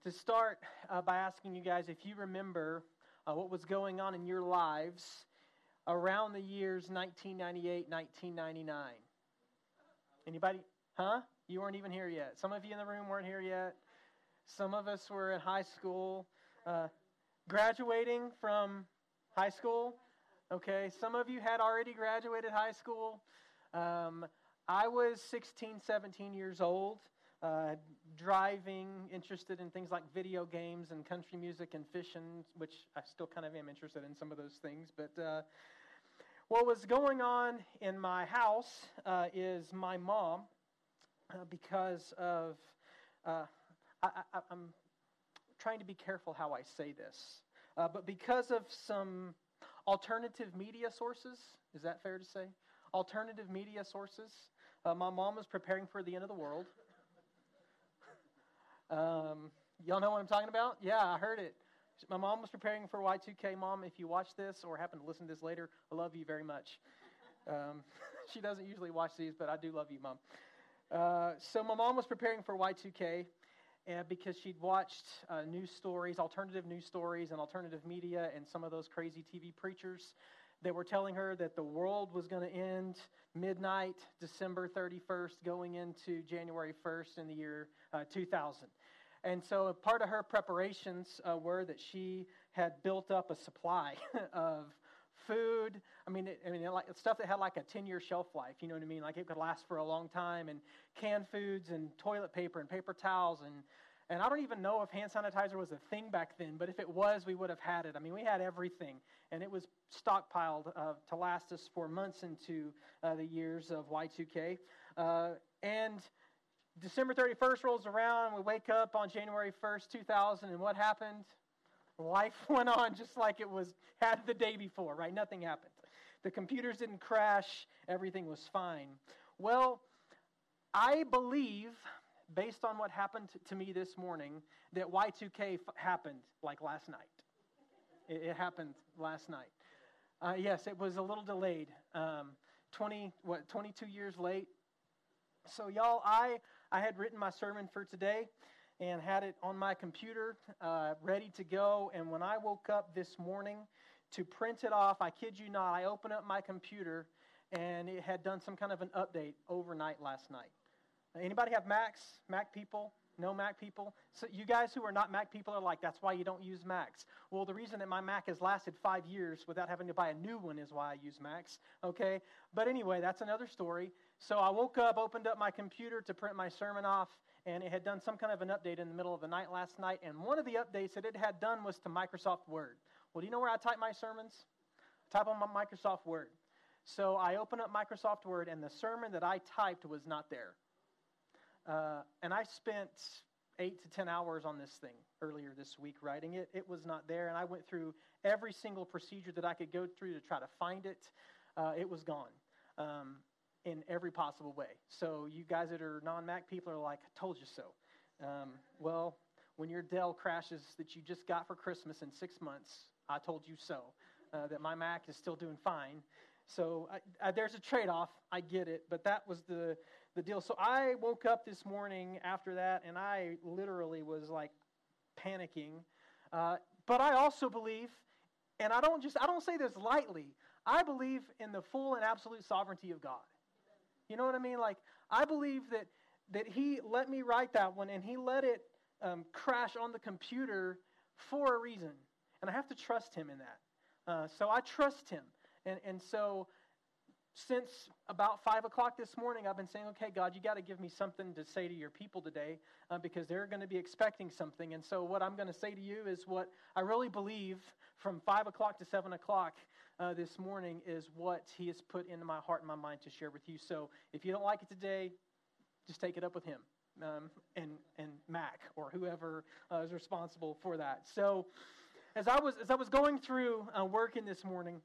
to start by asking you guys if you remember what was going on in your lives around the years 1998, 1999. Anybody? Huh? You weren't even here yet. Some of you in the room weren't here yet. Some of us were in high school, graduating from high school. Okay, some of you had already graduated high school. I was 16, 17 years old, driving, interested in things like video games and country music and fishing, which I still kind of am interested in some of those things. But what was going on in my house is my mom, because of, I'm trying to be careful how I say this, but because of some alternative media sources, is that fair to say? Alternative media sources. My mom was preparing for the end of the world. Y'all know what I'm talking about? Yeah, I heard it. My mom was preparing for Y2K. Mom, if you watch this or happen to listen to this later, I love you very much. She doesn't usually watch these, but I do love you, Mom. So my mom was preparing for Y2K because she'd watched news stories, alternative news stories and alternative media and some of those crazy TV preachers that were telling her that the world was going to end midnight, December 31st, going into January 1st in the year 2000. And so part of her preparations were that she had built up a supply of food. Like stuff that had like a 10-year shelf life, you know what I mean? Like it could last for a long time, and canned foods and toilet paper and paper towels and I don't even know if hand sanitizer was a thing back then, but if it was, we would have had it. I mean, we had everything, and it was stockpiled to last us for months into the years of Y2K. And December 31st rolls around, we wake up on January 1st, 2000, and what happened? Life went on just like it had the day before, right? Nothing happened. The computers didn't crash. Everything was fine. Well, I believe, based on what happened to me this morning, that Y2K happened like last night. It happened last night. Yes, it was a little delayed. 22 years late. So y'all, I had written my sermon for today and had it on my computer, ready to go. And when I woke up this morning to print it off, I kid you not, I opened up my computer and it had done some kind of an update overnight last night. Anybody have Macs? Mac people? No Mac people? So you guys who are not Mac people are like, that's why you don't use Macs. Well, the reason that my Mac has lasted 5 years without having to buy a new one is why I use Macs, okay? But anyway, that's another story. So I woke up, opened up my computer to print my sermon off, and it had done some kind of an update in the middle of the night last night, and one of the updates that it had done was to Microsoft Word. Well, do you know where I type my sermons? I type on my Microsoft Word. So I open up Microsoft Word, and the sermon that I typed was not there. And I spent 8 to 10 hours on this thing earlier this week writing it. It was not there, and I went through every single procedure that I could go through to try to find it. It was gone in every possible way. So you guys that are non-Mac people are like, I told you so. Well, when your Dell crashes that you just got for Christmas in 6 months, I told you so, that my Mac is still doing fine. So there's a trade-off. I get it, but that was the deal. So I woke up this morning after that, and I literally was like panicking. But I also believe, and I don't say this lightly, I believe in the full and absolute sovereignty of God. You know what I mean? Like, I believe that He let me write that one, and He let it crash on the computer for a reason. And I have to trust Him in that. So I trust Him. And so since about 5 o'clock this morning, I've been saying, okay, God, you got to give me something to say to your people today because they're going to be expecting something. And so what I'm going to say to you is what I really believe from 5 o'clock to 7 o'clock this morning is what He has put into my heart and my mind to share with you. So if you don't like it today, just take it up with Him and Mac or whoever is responsible for that. So as I was going through working this morning,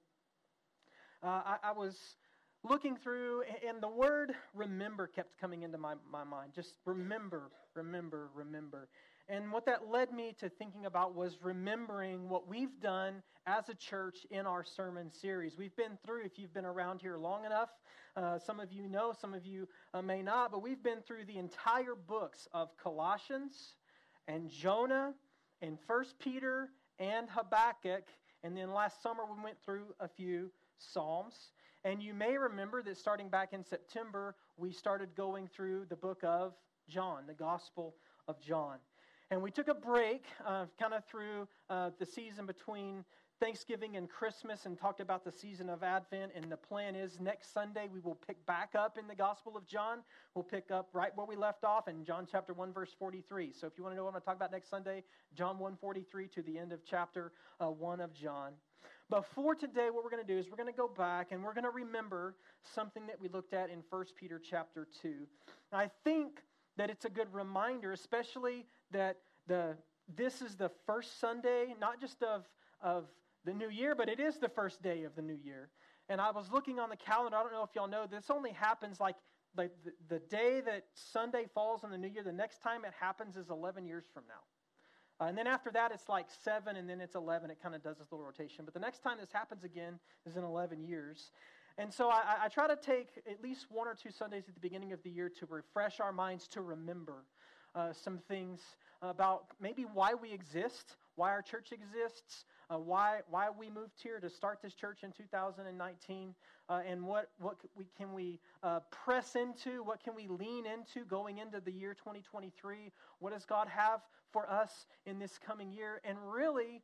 I was looking through, and the word remember kept coming into my mind. Just remember, remember, remember. And what that led me to thinking about was remembering what we've done as a church in our sermon series. We've been through, if you've been around here long enough, some of you know, some of you may not, but we've been through the entire books of Colossians and Jonah and 1 Peter and Habakkuk. And then last summer we went through a few Psalms. And you may remember that starting back in September, we started going through the book of John, the Gospel of John. And we took a break kind of through the season between Thanksgiving and Christmas and talked about the season of Advent. And the plan is next Sunday we will pick back up in the Gospel of John. We'll pick up right where we left off in John chapter 1, verse 43. So if you want to know what I'm going to talk about next Sunday, John 1:43 to the end of chapter 1 of John. But for today, what we're going to do is we're going to go back and we're going to remember something that we looked at in 1 Peter chapter 2. And I think that it's a good reminder, especially that this is the first Sunday, not just of the new year, but it is the first day of the new year. And I was looking on the calendar. I don't know if y'all know, this only happens like the day that Sunday falls on the new year. The next time it happens is 11 years from now. And then after that, it's like 7, and then it's 11. It kind of does this little rotation. But the next time this happens again is in 11 years. And so I try to take at least 1 or 2 Sundays at the beginning of the year to refresh our minds, to remember some things about maybe why we exist, why our church exists, why we moved here to start this church in 2019, and what can we press into, what can we lean into going into the year 2023, what does God have for us in this coming year, and really,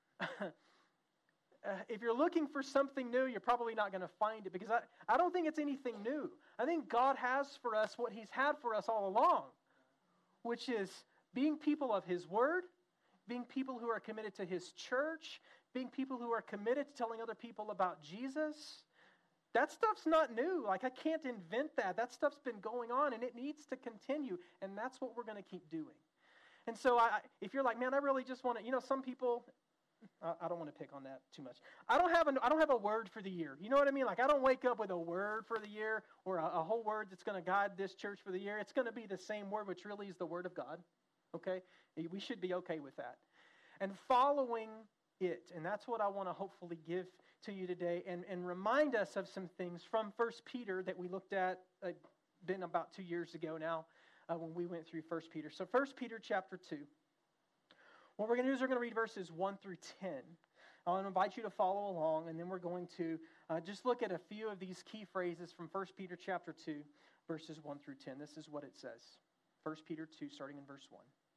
if you're looking for something new, you're probably not going to find it, because I don't think it's anything new. I think God has for us what He's had for us all along, which is being people of His Word, being people who are committed to His church, being people who are committed to telling other people about Jesus. That stuff's not new. Like, I can't invent that. That stuff's been going on, and it needs to continue, and that's what we're going to keep doing. And so if you're like, man, I really just want to, some people, I don't want to pick on that too much. I don't have a word for the year. You know what I mean? Like, I don't wake up with a word for the year or a whole word that's going to guide this church for the year. It's going to be the same word, which really is the Word of God. Okay? We should be okay with that. And following it, and that's what I want to hopefully give to you today and remind us of some things from 1 Peter that we looked at, been about 2 years ago now when we went through 1 Peter. So 1 Peter chapter 2. What we're going to do is we're going to read verses 1 through 10. I want to invite you to follow along, and then we're going to just look at a few of these key phrases from 1 Peter chapter 2, verses 1 through 10. This is what it says. 1 Peter 2, starting in verse 1.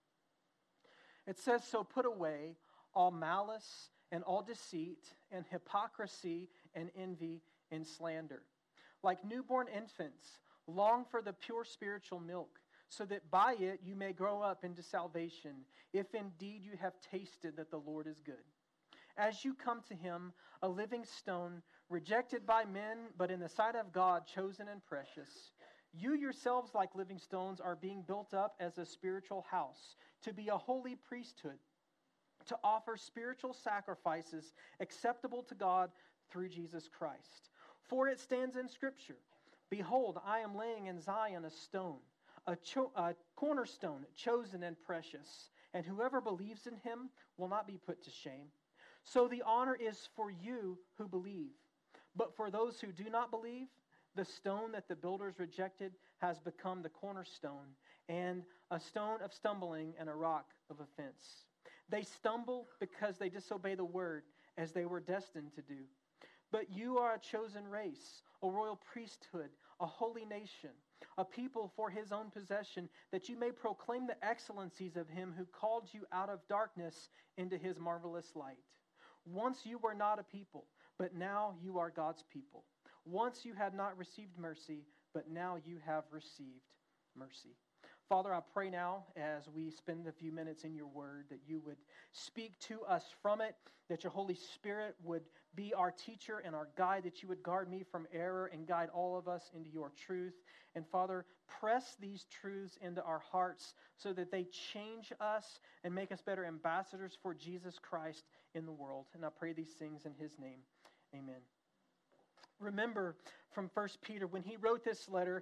It says, "So put away all malice and all deceit and hypocrisy and envy and slander. Like newborn infants, long for the pure spiritual milk, so that by it you may grow up into salvation, if indeed you have tasted that the Lord is good. As you come to Him, a living stone, rejected by men, but in the sight of God, chosen and precious, you yourselves, like living stones, are being built up as a spiritual house, to be a holy priesthood, to offer spiritual sacrifices acceptable to God through Jesus Christ. For it stands in Scripture, 'Behold, I am laying in Zion a stone, a cornerstone, chosen and precious, and whoever believes in Him will not be put to shame.' So the honor is for you who believe. But for those who do not believe, the stone that the builders rejected has become the cornerstone, and a stone of stumbling and a rock of offense. They stumble because they disobey the word, as they were destined to do. But you are a chosen race, a royal priesthood, a holy nation, a people for His own possession, that you may proclaim the excellencies of Him who called you out of darkness into His marvelous light. Once you were not a people, but now you are God's people. Once you had not received mercy, but now you have received mercy." Father, I pray now as we spend a few minutes in your word that you would speak to us from it, that your Holy Spirit would be our teacher and our guide, that you would guard me from error and guide all of us into your truth. And Father, press these truths into our hearts so that they change us and make us better ambassadors for Jesus Christ in the world. And I pray these things in His name. Amen. Remember from 1 Peter, when he wrote this letter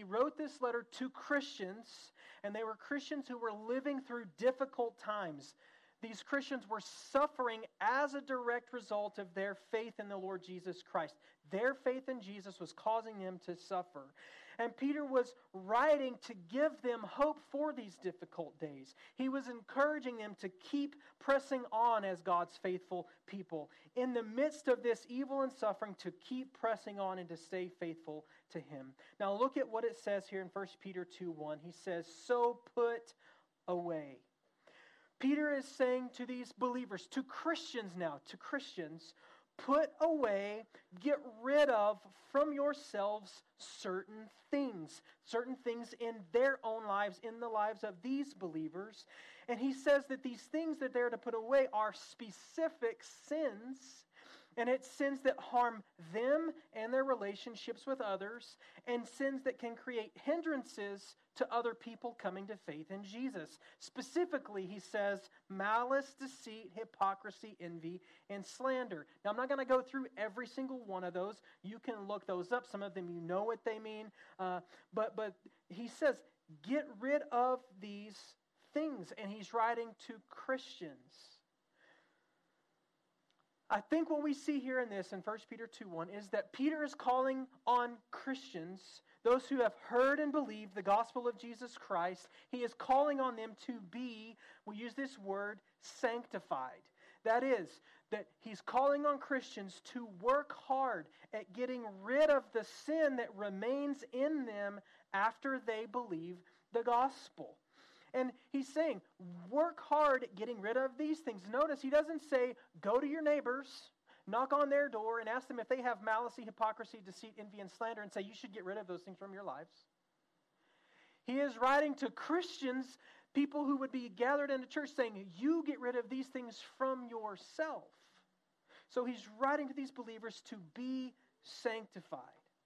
to Christians, and they were Christians who were living through difficult times. These Christians were suffering as a direct result of their faith in the Lord Jesus Christ. Their faith in Jesus was causing them to suffer. And Peter was writing to give them hope for these difficult days. He was encouraging them to keep pressing on as God's faithful people. In the midst of this evil and suffering, to keep pressing on and to stay faithful to Him. Now look at what it says here in 1 Peter 2:1. He says, "So put away." Peter is saying to these believers, to Christians now, put away, get rid of from yourselves certain things in their own lives, in the lives of these believers. And he says that these things that they're to put away are specific sins, and it's sins that harm them and their relationships with others, and sins that can create hindrances to other people coming to faith in Jesus. Specifically, he says, malice, deceit, hypocrisy, envy, and slander. Now, I'm not going to go through every single one of those. You can look those up. Some of them you know what they mean. But he says, get rid of these things. And he's writing to Christians. I think what we see here in this, in 1 Peter 2:1, is that Peter is calling on Christians, those who have heard and believed the gospel of Jesus Christ. He is calling on them to be, we use this word, sanctified. That is, that he's calling on Christians to work hard at getting rid of the sin that remains in them after they believe the gospel. And he's saying, work hard at getting rid of these things. Notice he doesn't say, go to your neighbors, knock on their door, and ask them if they have malice, hypocrisy, deceit, envy, and slander, and say, you should get rid of those things from your lives. He is writing to Christians, people who would be gathered in the church, saying, you get rid of these things from yourself. So he's writing to these believers to be sanctified.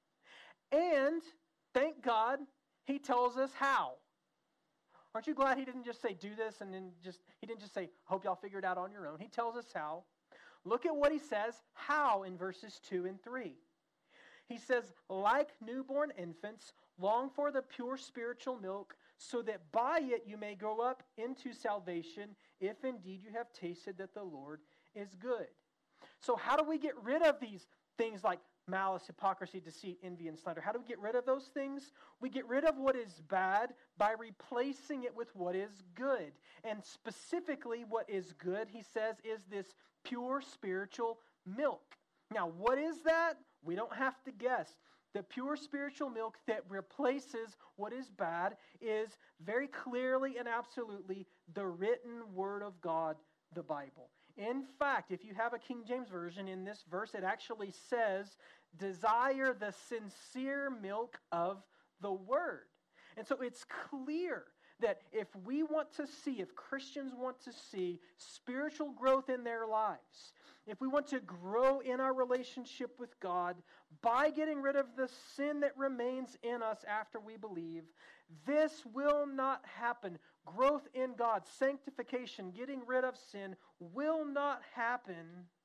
And, thank God, he tells us how. Aren't you glad he didn't just say, do this, and then he didn't just say, hope y'all figure it out on your own. He tells us how. Look at what he says, how, in verses 2 and 3. He says, like newborn infants, long for the pure spiritual milk, so that by it you may grow up into salvation, if indeed you have tasted that the Lord is good. So how do we get rid of these things like malice, hypocrisy, deceit, envy, and slander? How do we get rid of those things? We get rid of what is bad by replacing it with what is good. And specifically, what is good, he says, is this pure spiritual milk. Now, what is that? We don't have to guess. The pure spiritual milk that replaces what is bad is very clearly and absolutely the written Word of God, the Bible. In fact, if you have a King James Version, in this verse, it actually says, desire the sincere milk of the Word. And so it's clear that if we want to see, if Christians want to see spiritual growth in their lives, if we want to grow in our relationship with God by getting rid of the sin that remains in us after we believe, this will not happen. Growth in God, sanctification, getting rid of sin will not happen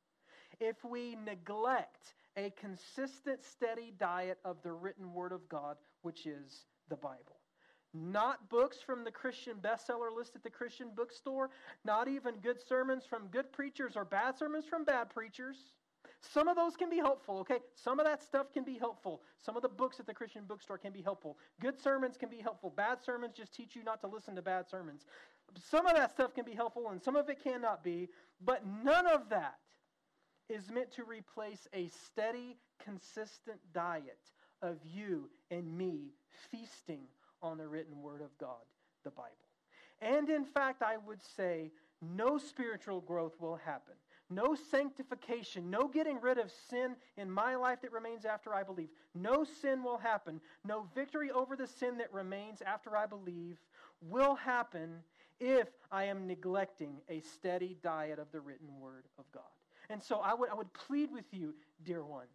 if we neglect a consistent, steady diet of the written Word of God, which is the Bible. Not books from the Christian bestseller list at the Christian bookstore, not even good sermons from good preachers or bad sermons from bad preachers. Some of those can be helpful, okay? Some of that stuff can be helpful. Some of the books at the Christian bookstore can be helpful. Good sermons can be helpful. Bad sermons just teach you not to listen to bad sermons. Some of that stuff can be helpful and some of it cannot be, but none of that is meant to replace a steady, consistent diet of you and me feasting on the written Word of God, the Bible. And in fact, I would say no spiritual growth will happen. No sanctification, no getting rid of sin in my life that remains after I believe. No sin will happen. No victory over the sin that remains after I believe will happen if I am neglecting a steady diet of the written Word of God. And so I would plead with you, dear ones,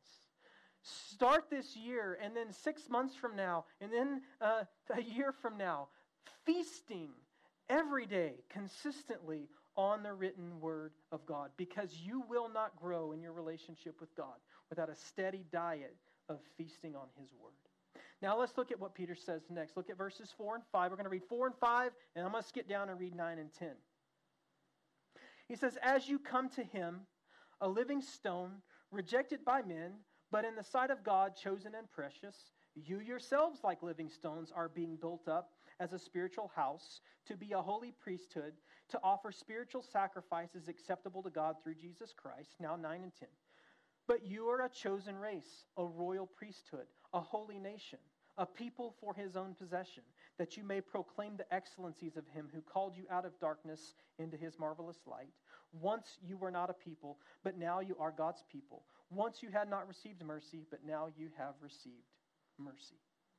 start this year, and then 6 months from now, and then a year from now, feasting every day consistently on the written Word of God, because you will not grow in your relationship with God without a steady diet of feasting on His Word. Now let's look at what Peter says next. Look at verses 4 and 5. We're going to read 4 and 5, and I'm going to skip down and read 9 and 10. He says, as you come to Him, a living stone, rejected by men, but in the sight of God, chosen and precious, You yourselves, like living stones, are being built up as a spiritual house to be a holy priesthood, to offer spiritual sacrifices acceptable to God through Jesus Christ. Now 9 and 10. But you are a chosen race, a royal priesthood, a holy nation, a people for his own possession, that you may proclaim the excellencies of him who called you out of darkness into his marvelous light. Once you were not a people, but now you are God's people. Once you had not received mercy, but now you have received mercy.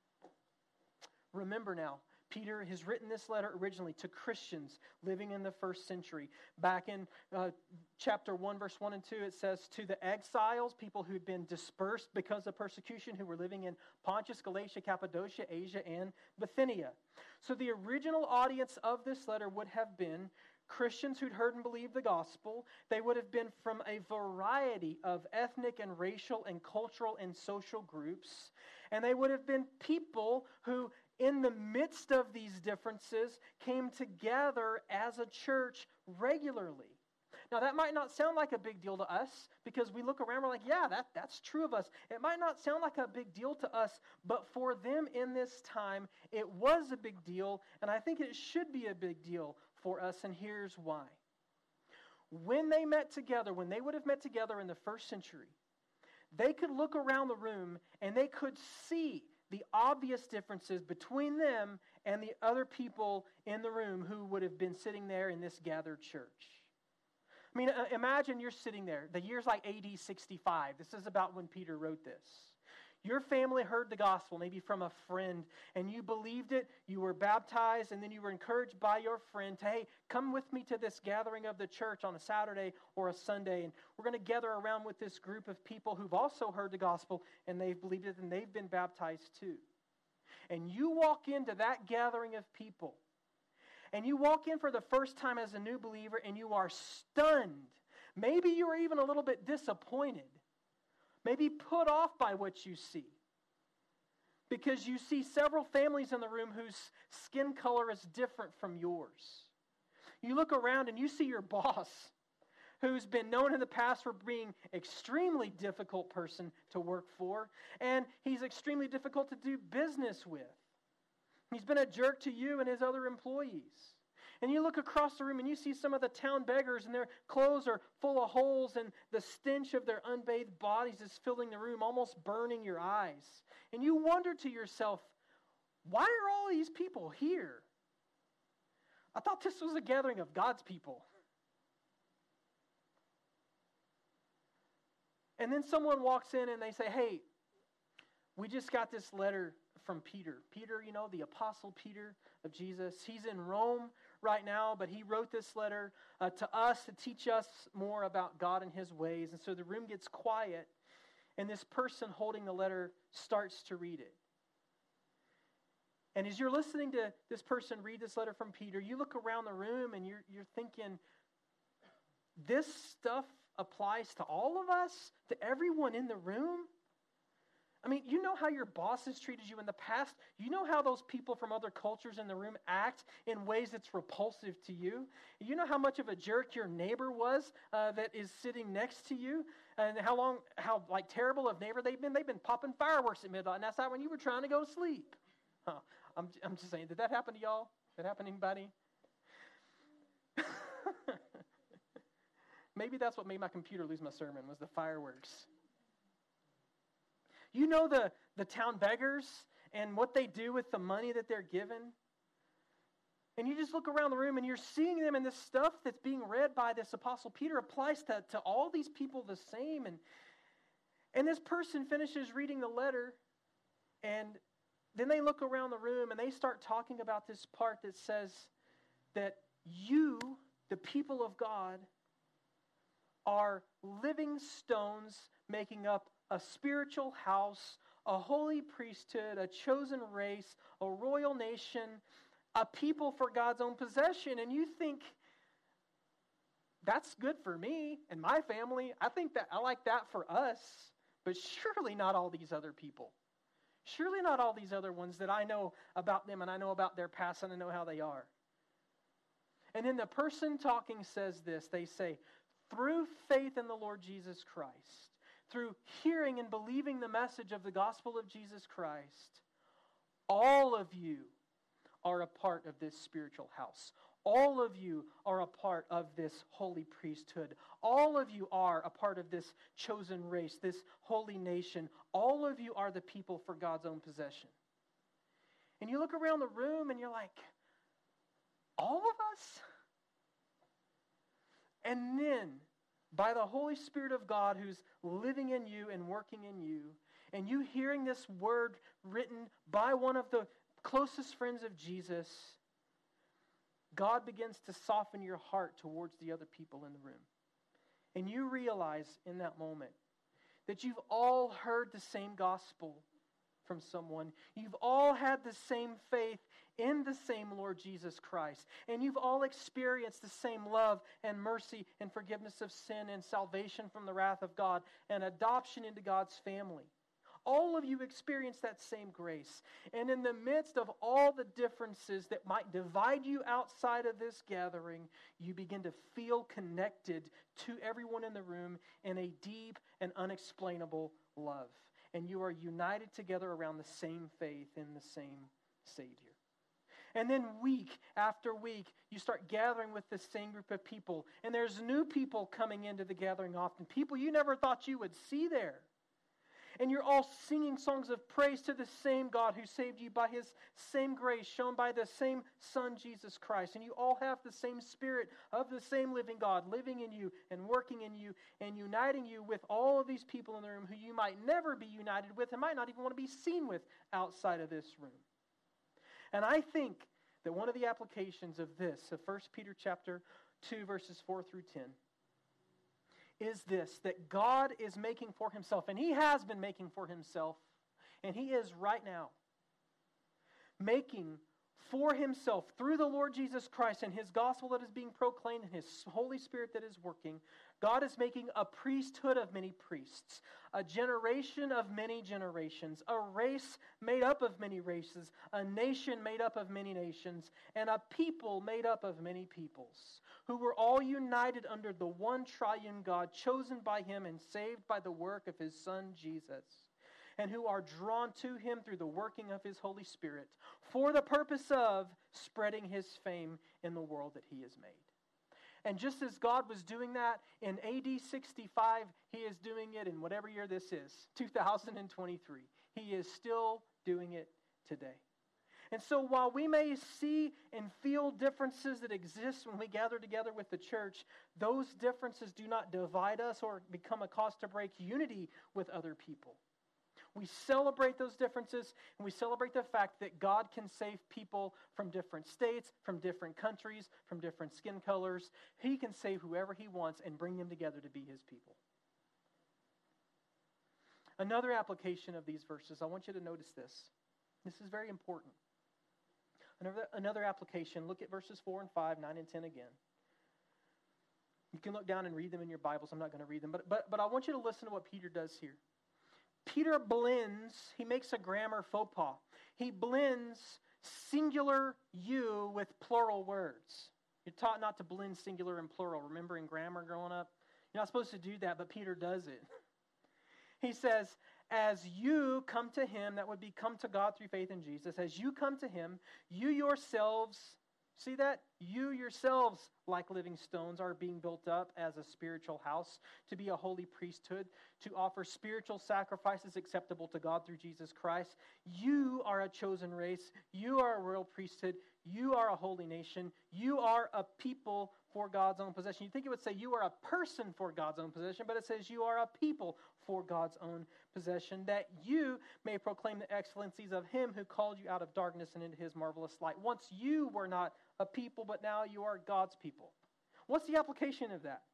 Remember now, Peter has written this letter originally to Christians living in the first century. Back in chapter 1, verse 1 and 2, it says, to the exiles, people who'd been dispersed because of persecution, who were living in Pontus, Galatia, Cappadocia, Asia, and Bithynia. So the original audience of this letter would have been Christians who'd heard and believed the gospel. They would have been from a variety of ethnic and racial and cultural and social groups. And they would have been people who, in the midst of these differences, came together as a church regularly. Now, that might not sound like a big deal to us because we look around, we're like, yeah, that's true of us. It might not sound like a big deal to us, but for them in this time, it was a big deal, and I think it should be a big deal for us, and here's why. When they met together, when they would have met together in the first century, they could look around the room and they could see the obvious differences between them and the other people in the room who would have been sitting there in this gathered church. I mean, imagine you're sitting there. The year's like AD 65. This is about when Peter wrote this. Your family heard the gospel, maybe from a friend, and you believed it, you were baptized, and then you were encouraged by your friend to, hey, come with me to this gathering of the church on a Saturday or a Sunday, and we're going to gather around with this group of people who've also heard the gospel, and they've believed it, and they've been baptized too. And you walk into that gathering of people, and you walk in for the first time as a new believer, and you are stunned. Maybe you are even a little bit disappointed. Maybe put off by what you see. Because you see several families in the room whose skin color is different from yours. You look around and you see your boss, who's been known in the past for being an extremely difficult person to work for, and he's extremely difficult to do business with. He's been a jerk to you and his other employees. And you look across the room and you see some of the town beggars, and their clothes are full of holes, and the stench of their unbathed bodies is filling the room, almost burning your eyes. And you wonder to yourself, why are all these people here? I thought this was a gathering of God's people. And then someone walks in and they say, hey, we just got this letter from Peter. Peter, you know, the Apostle Peter of Jesus. He's in Rome right now, but he wrote this letter to us to teach us more about God and his ways. And so the room gets quiet, and this person holding the letter starts to read it. And as you're listening to this person read this letter from Peter, you look around the room and you're thinking, this stuff applies to all of us, to everyone in the room? I mean, you know how your boss has treated you in the past. You know how those people from other cultures in the room act in ways that's repulsive to you. You know how much of a jerk your neighbor was that is sitting next to you, and how terrible of neighbor they've been. They've been popping fireworks at midnight, and that's not when you were trying to go to sleep. Huh. I'm just saying, did that happen to y'all? Did that happen to anybody? Maybe that's what made my computer lose my sermon, was the fireworks. You know the town beggars and what they do with the money that they're given? And you just look around the room and you're seeing them, and this stuff that's being read by this Apostle Peter applies to all these people the same. And this person finishes reading the letter, and then they look around the room and they start talking about this part that says that you, the people of God, are living stones making up a spiritual house, a holy priesthood, a chosen race, a royal nation, a people for God's own possession. And you think, that's good for me and my family. I like that for us. But surely not all these other people. Surely not all these other ones that I know about them, and I know about their past, and I know how they are. And then the person talking says this. They say, through faith in the Lord Jesus Christ, through hearing and believing the message of the gospel of Jesus Christ, all of you are a part of this spiritual house. All of you are a part of this holy priesthood. All of you are a part of this chosen race, this holy nation. All of you are the people for God's own possession. And you look around the room and you're like, all of us? And then, by the Holy Spirit of God who's living in you and working in you, and you hearing this word written by one of the closest friends of Jesus, God begins to soften your heart towards the other people in the room. And you realize in that moment that you've all heard the same gospel from someone. You've all had the same faith in the same Lord Jesus Christ. And you've all experienced the same love and mercy and forgiveness of sin and salvation from the wrath of God and adoption into God's family. All of you experience that same grace. And in the midst of all the differences that might divide you outside of this gathering, you begin to feel connected to everyone in the room in a deep and unexplainable love. And you are united together around the same faith in the same Savior. And then week after week, you start gathering with the same group of people. And there's new people coming into the gathering often. People you never thought you would see there. And you're all singing songs of praise to the same God who saved you by His same grace shown by the same Son, Jesus Christ. And you all have the same Spirit of the same living God living in you and working in you and uniting you with all of these people in the room who you might never be united with and might not even want to be seen with outside of this room. And I think that one of the applications of this, of 1 Peter chapter 2, verses 4 through 10, is this, that God is making for Himself, and He has been making for Himself, and He is right now making for Himself through the Lord Jesus Christ and His gospel that is being proclaimed and His Holy Spirit that is working. God is making a priesthood of many priests, a generation of many generations, a race made up of many races, a nation made up of many nations, and a people made up of many peoples, who were all united under the one triune God, chosen by Him and saved by the work of His Son Jesus, and who are drawn to Him through the working of His Holy Spirit, for the purpose of spreading His fame in the world that He has made. And just as God was doing that in AD 65, He is doing it in whatever year this is, 2023. He is still doing it today. And so while we may see and feel differences that exist when we gather together with the church, those differences do not divide us or become a cause to break unity with other people. We celebrate those differences, and we celebrate the fact that God can save people from different states, from different countries, from different skin colors. He can save whoever He wants and bring them together to be His people. Another application of these verses, I want you to notice this. This is very important. Another application, look at verses 4 and 5, 9 and 10 again. You can look down and read them in your Bibles. I'm not going to read them, but I want you to listen to what Peter does here. Peter blends, he makes a grammar faux pas. He blends singular you with plural words. You're taught not to blend singular and plural. Remember in grammar growing up? You're not supposed to do that, but Peter does it. He says, as you come to Him, that would be come to God through faith in Jesus, as you come to Him, you yourselves, see that? You yourselves, like living stones, are being built up as a spiritual house to be a holy priesthood, to offer spiritual sacrifices acceptable to God through Jesus Christ. You are a chosen race. You are a royal priesthood. You are a holy nation. You are a people for God's own possession. You'd think it would say you are a person for God's own possession, but it says you are a people for God's own possession, that you may proclaim the excellencies of Him who called you out of darkness and into His marvelous light. Once you were not a people, but now you are God's people. What's the application of that?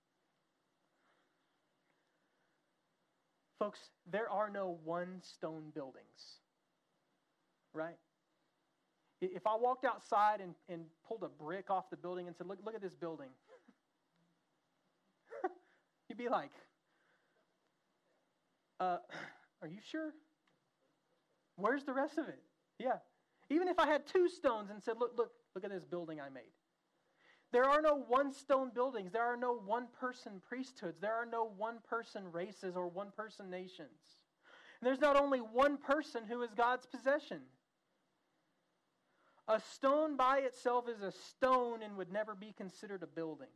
Folks, there are no one-stone buildings, right? If I walked outside and pulled a brick off the building and said, look at this building, you'd be like, are you sure? Where's the rest of it? Yeah. Even if I had two stones and said, look at this building I made. There are no one-stone buildings. There are no one-person priesthoods. There are no one-person races or one-person nations. And there's not only one person who is God's possession. A stone by itself is a stone and would never be considered a building.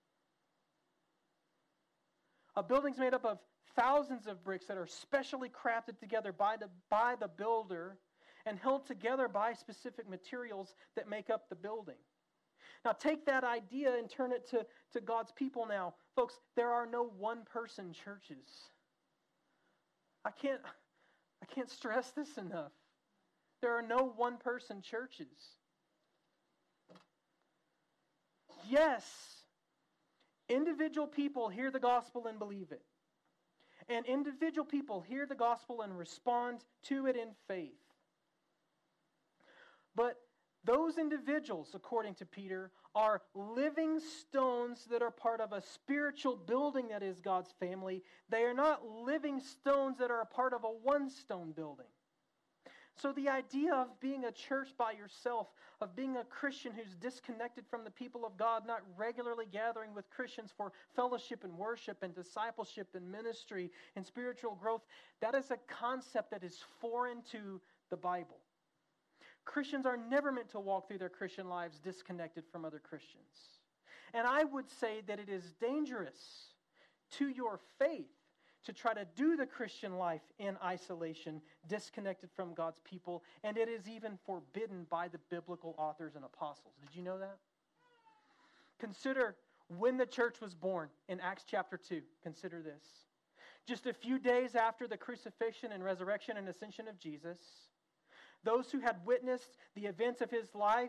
A building's made up of thousands of bricks that are specially crafted together by the builder and held together by specific materials that make up the building. Now take that idea and turn it to God's people now. Folks, there are no one-person churches. I can't stress this enough. There are no one-person churches. Yes, individual people hear the gospel and believe it. And individual people hear the gospel and respond to it in faith. But those individuals, according to Peter, are living stones that are part of a spiritual building that is God's family. They are not living stones that are a part of a one-stone building. So the idea of being a church by yourself, of being a Christian who's disconnected from the people of God, not regularly gathering with Christians for fellowship and worship and discipleship and ministry and spiritual growth, that is a concept that is foreign to the Bible. Christians are never meant to walk through their Christian lives disconnected from other Christians. And I would say that it is dangerous to your faith to try to do the Christian life in isolation, disconnected from God's people, and it is even forbidden by the biblical authors and apostles. Did you know that? Consider when the church was born in Acts chapter 2. Consider this. Just a few days after the crucifixion and resurrection and ascension of Jesus, those who had witnessed the events of his life,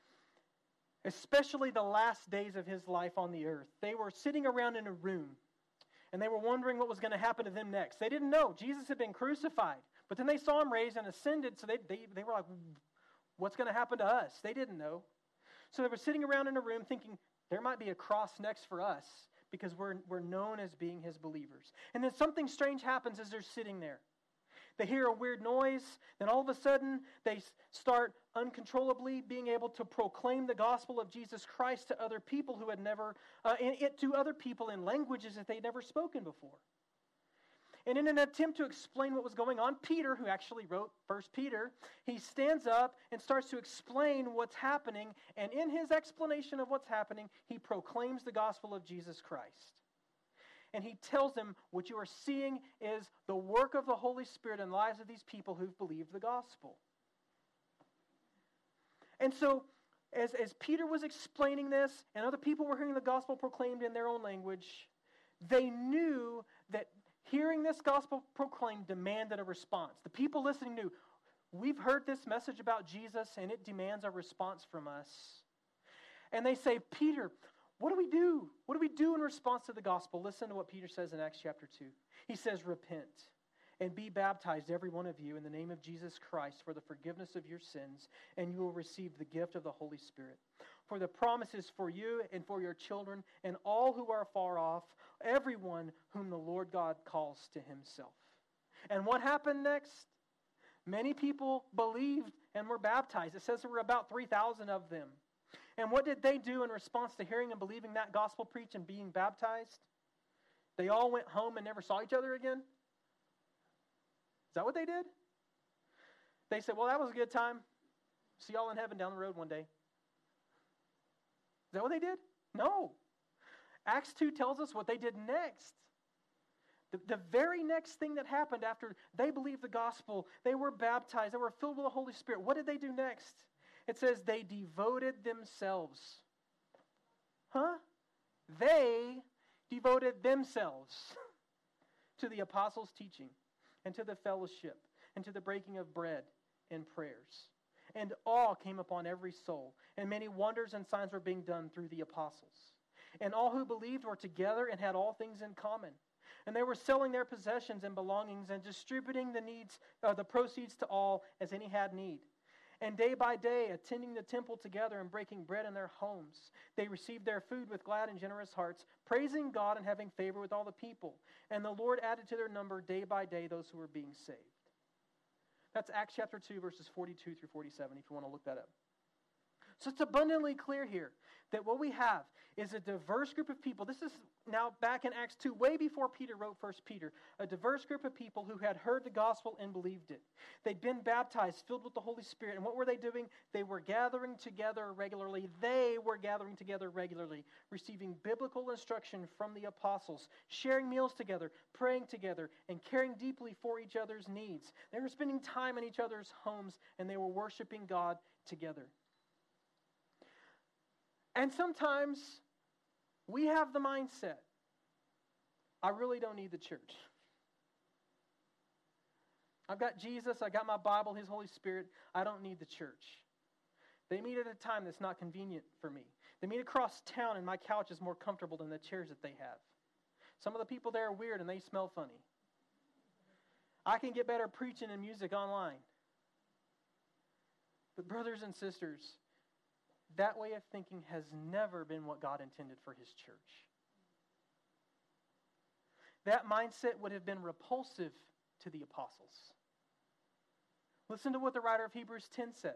especially the last days of his life on the earth, they were sitting around in a room, and they were wondering what was going to happen to them next. They didn't know. Jesus had been crucified. But then they saw him raised and ascended, so they were like, what's going to happen to us? They didn't know. So they were sitting around in a room thinking, there might be a cross next for us because we're known as being his believers. And then something strange happens as they're sitting there. They hear a weird noise, then all of a sudden they start uncontrollably being able to proclaim the gospel of Jesus Christ to other people who had never, to other people in languages that they'd never spoken before. And in an attempt to explain what was going on, Peter, who actually wrote 1 Peter, he stands up and starts to explain what's happening, and in his explanation of what's happening, he proclaims the gospel of Jesus Christ. And he tells them what you are seeing is the work of the Holy Spirit in the lives of these people who've believed the gospel. And so, as Peter was explaining this, and other people were hearing the gospel proclaimed in their own language, they knew that hearing this gospel proclaimed demanded a response. The people listening knew, we've heard this message about Jesus, and it demands a response from us. And they say, Peter, what do we do? What do we do in response to the gospel? Listen to what Peter says in Acts chapter 2. He says, repent and be baptized, every one of you, in the name of Jesus Christ for the forgiveness of your sins, and you will receive the gift of the Holy Spirit. For the promise is for you and for your children and all who are far off, everyone whom the Lord God calls to himself. And what happened next? Many people believed and were baptized. It says there were about 3,000 of them. And what did they do in response to hearing and believing that gospel preached and being baptized? They all went home and never saw each other again? Is that what they did? They said, well, that was a good time. See y'all in heaven down the road one day. Is that what they did? No. Acts 2 tells us what they did next. The very next thing that happened after they believed the gospel, they were baptized, they were filled with the Holy Spirit. What did they do next? It says they devoted themselves. Huh? They devoted themselves to the apostles' teaching and to the fellowship and to the breaking of bread and prayers. And awe came upon every soul, and many wonders and signs were being done through the apostles. And all who believed were together and had all things in common. And they were selling their possessions and belongings and distributing the proceeds to all as any had need. And day by day, attending the temple together and breaking bread in their homes, they received their food with glad and generous hearts, praising God and having favor with all the people. And the Lord added to their number day by day those who were being saved. That's Acts chapter 2, verses 42 through 47, if you want to look that up. So it's abundantly clear here that what we have is a diverse group of people. This is now back in Acts 2, way before Peter wrote 1 Peter. A diverse group of people who had heard the gospel and believed it. They'd been baptized, filled with the Holy Spirit. And what were they doing? They were gathering together regularly. They were gathering together regularly, receiving biblical instruction from the apostles, sharing meals together, praying together, and caring deeply for each other's needs. They were spending time in each other's homes, and they were worshiping God together. And sometimes we have the mindset, I really don't need the church. I've got Jesus, I got my Bible, His Holy Spirit, I don't need the church. They meet at a time that's not convenient for me. They meet across town and my couch is more comfortable than the chairs that they have. Some of the people there are weird and they smell funny. I can get better preaching and music online. But brothers and sisters, that way of thinking has never been what God intended for His church. That mindset would have been repulsive to the apostles. Listen to what the writer of Hebrews 10 says.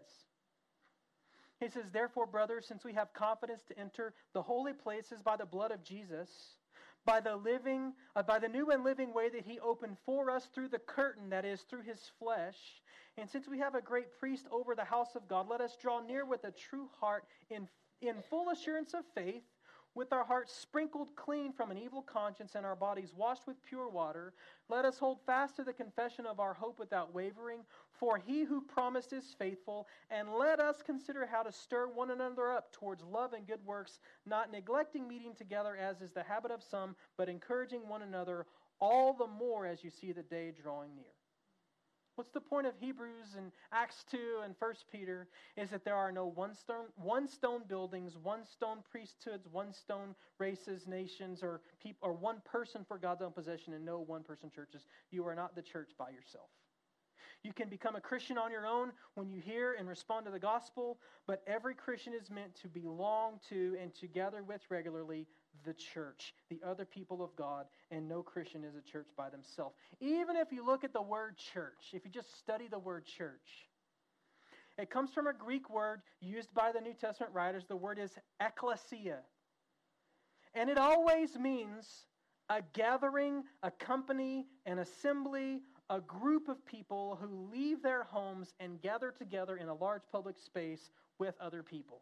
He says, "Therefore, brothers, since we have confidence to enter the holy places by the blood of Jesus, by the new and living way that He opened for us through the curtain, that is, through His flesh. And since we have a great priest over the house of God, let us draw near with a true heart in full assurance of faith, with our hearts sprinkled clean from an evil conscience and our bodies washed with pure water. Let us hold fast to the confession of our hope without wavering, for He who promised is faithful. And let us consider how to stir one another up towards love and good works, not neglecting meeting together as is the habit of some, but encouraging one another, all the more as you see the day drawing near." What's the point of Hebrews and Acts 2 and 1 Peter is that there are no one stone buildings, one stone priesthoods, one stone races, nations, or one person for God's own possession, and no one person churches. You are not the church by yourself. You can become a Christian on your own when you hear and respond to the gospel, but every Christian is meant to belong to and to gather with regularly the church, the other people of God, and no Christian is a church by themselves. Even if you look at the word church, if you just study the word church, it comes from a Greek word used by the New Testament writers. The word is ekklesia. And it always means a gathering, a company, an assembly, a group of people who leave their homes and gather together in a large public space with other people.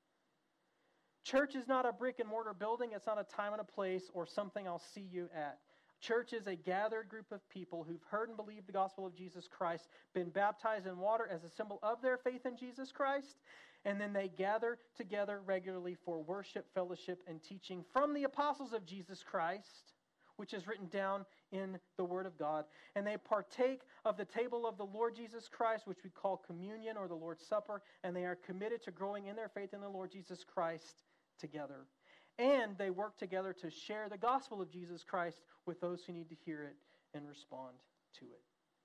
Church is not a brick and mortar building. It's not a time and a place or something I'll see you at. Church is a gathered group of people who've heard and believed the gospel of Jesus Christ, been baptized in water as a symbol of their faith in Jesus Christ, and then they gather together regularly for worship, fellowship, and teaching from the apostles of Jesus Christ, which is written down in the Word of God. And they partake of the table of the Lord Jesus Christ, which we call communion or the Lord's Supper, and they are committed to growing in their faith in the Lord Jesus Christ together. And they work together to share the gospel of Jesus Christ with those who need to hear it and respond to it.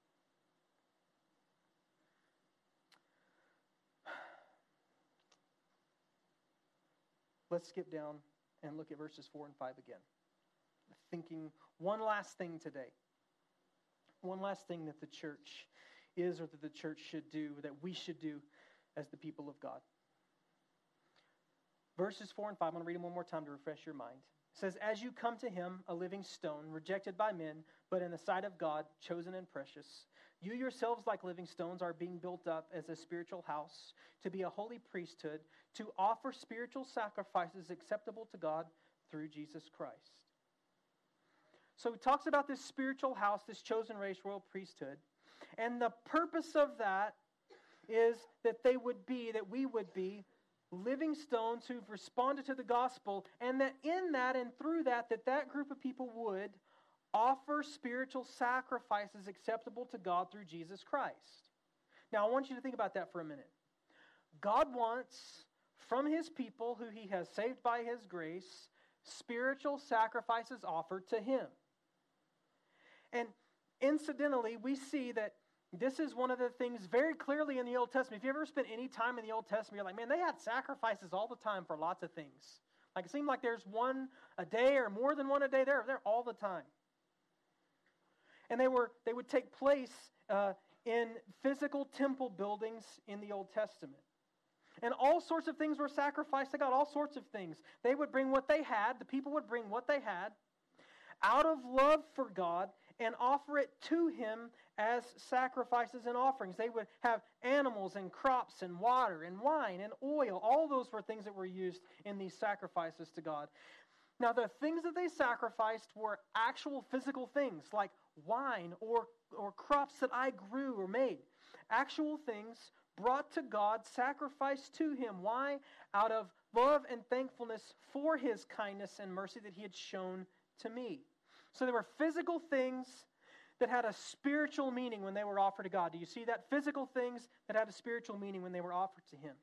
Let's skip down and look at verses 4 and 5 again. Thinking one last thing today. One last thing that the church is or that the church should do, that we should do as the people of God. Verses 4 and 5, I'm going to read them one more time to refresh your mind. It says, "As you come to Him, a living stone, rejected by men, but in the sight of God, chosen and precious, you yourselves, like living stones, are being built up as a spiritual house, to be a holy priesthood, to offer spiritual sacrifices acceptable to God through Jesus Christ." So he talks about this spiritual house, this chosen race, royal priesthood. And the purpose of that is that we would be living stones who've responded to the gospel, and that in that and through that group of people would offer spiritual sacrifices acceptable to God through Jesus Christ. Now, I want you to think about that for a minute. God wants from His people who He has saved by His grace, spiritual sacrifices offered to Him. And incidentally, we see that this is one of the things very clearly in the Old Testament. If you ever spent any time in the Old Testament, you're like, man, they had sacrifices all the time for lots of things. Like it seemed like there's one a day or more than one a day. They're all the time. And they would take place in physical temple buildings in the Old Testament. And all sorts of things were sacrificed to God, all sorts of things. They would bring what they had, the people would bring what they had, out of love for God, and offer it to Him as sacrifices and offerings. They would have animals and crops and water and wine and oil. All those were things that were used in these sacrifices to God. Now, the things that they sacrificed were actual physical things, like wine or crops that I grew or made. Actual things brought to God, sacrificed to Him. Why? Out of love and thankfulness for His kindness and mercy that He had shown to me. So there were physical things that had a spiritual meaning when they were offered to God. Do you see that? Physical things that had a spiritual meaning when they were offered to Him.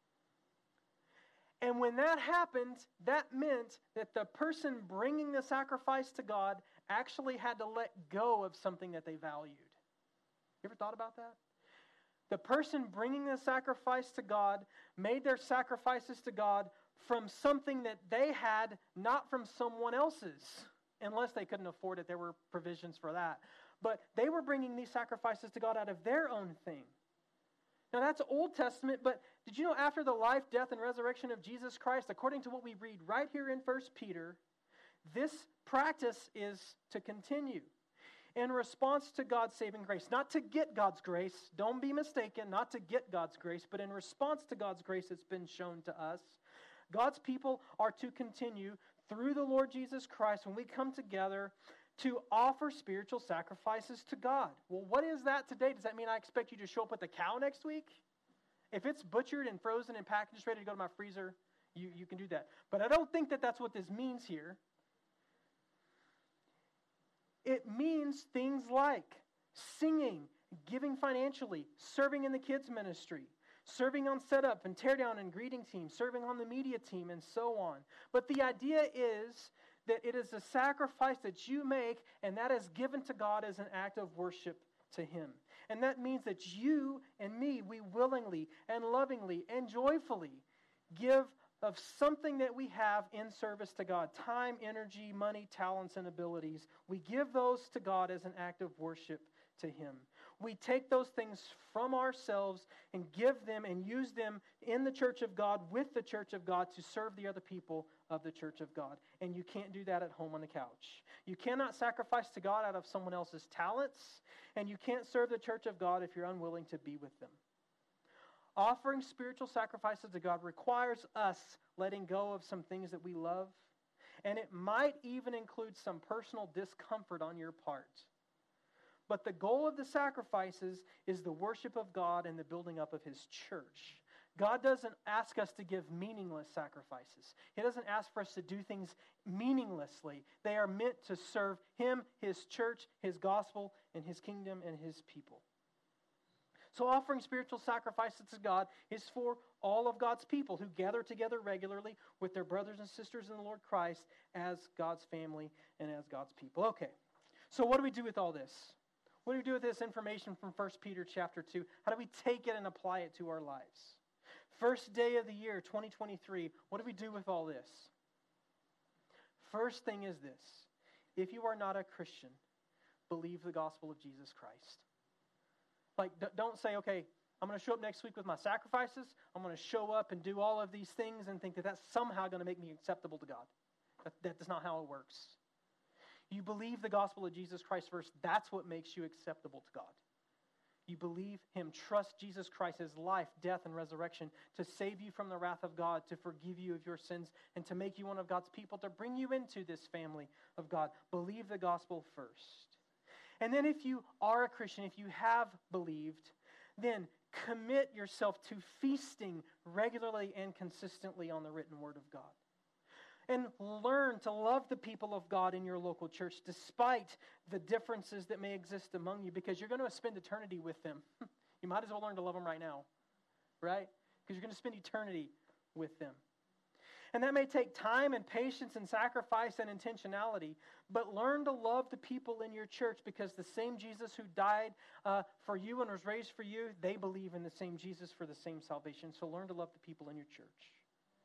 And when that happened, that meant that the person bringing the sacrifice to God actually had to let go of something that they valued. You ever thought about that? The person bringing the sacrifice to God made their sacrifices to God from something that they had, not from someone else's. Unless they couldn't afford it, there were provisions for that. But they were bringing these sacrifices to God out of their own thing. Now that's Old Testament, but did you know after the life, death, and resurrection of Jesus Christ, according to what we read right here in 1 Peter, this practice is to continue in response to God's saving grace. Not to get God's grace, don't be mistaken, not to get God's grace, but in response to God's grace that's been shown to us, God's people are to continue through the Lord Jesus Christ when we come together to offer spiritual sacrifices to God. Well, what is that today? Does that mean I expect you to show up with a cow next week? If it's butchered and frozen and packaged, ready to go to my freezer, you can do that. But I don't think that that's what this means here. It means things like singing, giving financially, serving in the kids' ministry, serving on setup and teardown and greeting team, serving on the media team, and so on. But the idea is that it is a sacrifice that you make, and that is given to God as an act of worship to Him. And that means that you and me, we willingly and lovingly and joyfully give of something that we have in service to God. Time, energy, money, talents, and abilities. We give those to God as an act of worship to Him. We take those things from ourselves and give them and use them in the church of God, with the church of God, to serve the other people of the church of God. And you can't do that at home on the couch. You cannot sacrifice to God out of someone else's talents, and you can't serve the church of God if you're unwilling to be with them. Offering spiritual sacrifices to God requires us letting go of some things that we love, and it might even include some personal discomfort on your part. But the goal of the sacrifices is the worship of God and the building up of His church. God doesn't ask us to give meaningless sacrifices. He doesn't ask for us to do things meaninglessly. They are meant to serve Him, His church, His gospel, and His kingdom and His people. So offering spiritual sacrifices to God is for all of God's people who gather together regularly with their brothers and sisters in the Lord Christ as God's family and as God's people. Okay, so what do we do with all this? What do we do with this information from 1 Peter chapter 2? How do we take it and apply it to our lives? First day of the year, 2023, what do we do with all this? First thing is this. If you are not a Christian, believe the gospel of Jesus Christ. Like, don't say, okay, I'm going to show up next week with my sacrifices. I'm going to show up and do all of these things and think that that's somehow going to make me acceptable to God. That's not how it works. You believe the gospel of Jesus Christ first. That's what makes you acceptable to God. You believe Him, trust Jesus Christ, His life, death, and resurrection to save you from the wrath of God, to forgive you of your sins, and to make you one of God's people, to bring you into this family of God. Believe the gospel first. And then if you are a Christian, if you have believed, then commit yourself to feasting regularly and consistently on the written word of God. And learn to love the people of God in your local church despite the differences that may exist among you, because you're going to spend eternity with them. You might as well learn to love them right now, right? Because you're going to spend eternity with them. And that may take time and patience and sacrifice and intentionality, but learn to love the people in your church, because the same Jesus who died for you and was raised for you, they believe in the same Jesus for the same salvation. So learn to love the people in your church.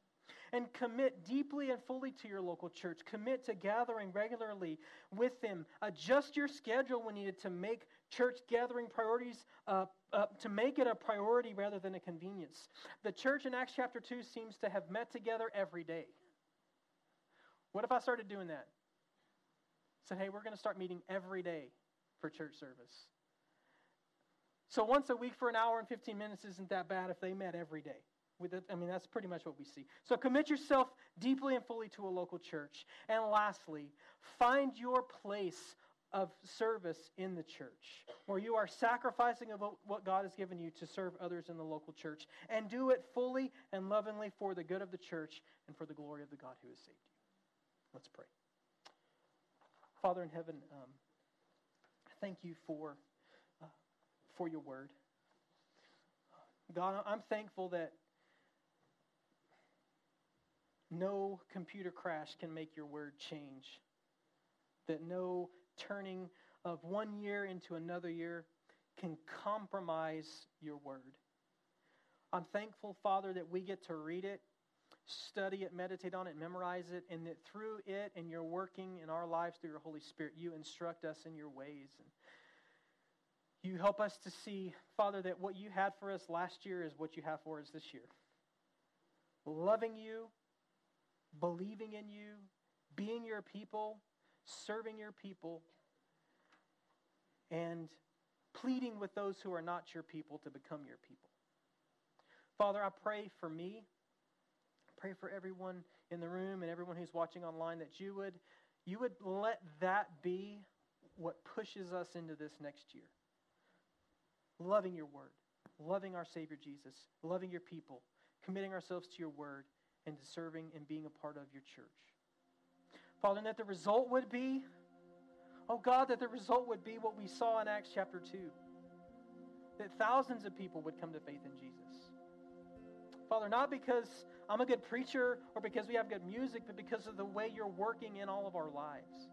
And commit deeply and fully to your local church. Commit to gathering regularly with them. Adjust your schedule when needed to make church gathering priorities, to make it a priority rather than a convenience. The church in Acts chapter 2 seems to have met together every day. What if I started doing that? Said, hey, we're going to start meeting every day for church service. So once a week for an hour and 15 minutes isn't that bad if they met every day. That's pretty much what we see. So commit yourself deeply and fully to a local church. And lastly, find your place of service in the church, where you are sacrificing of what God has given you to serve others in the local church. And do it fully and lovingly for the good of the church and for the glory of the God who has saved you. Let's pray. Father in heaven, thank you for your word. God, I'm thankful that no computer crash can make your word change. That no turning of one year into another year can compromise your word. I'm thankful, Father, that we get to read it, study it, meditate on it, memorize it, and that through it and your working in our lives through your Holy Spirit, you instruct us in your ways. And you help us to see, Father, that what you had for us last year is what you have for us this year. Loving you, believing in you, being your people, serving your people, and pleading with those who are not your people to become your people. Father, I pray for me. Pray for everyone in the room and everyone who's watching online that you would let that be what pushes us into this next year. Loving your word, loving our Savior Jesus, loving your people, committing ourselves to your word, and to serving and being a part of your church. Father, and that the result would be, oh God, that the result would be what we saw in Acts chapter 2. That thousands of people would come to faith in Jesus. Father, not because I'm a good preacher or because we have good music, but because of the way you're working in all of our lives.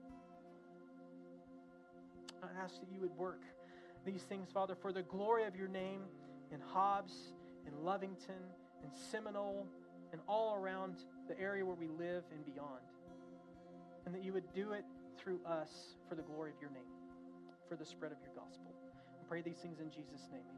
I ask that you would work these things, Father, for the glory of your name in Hobbs, in Lovington, in Seminole, and all around the area where we live and beyond. And that you would do it through us for the glory of your name, for the spread of your gospel. I pray these things in Jesus' name. Amen.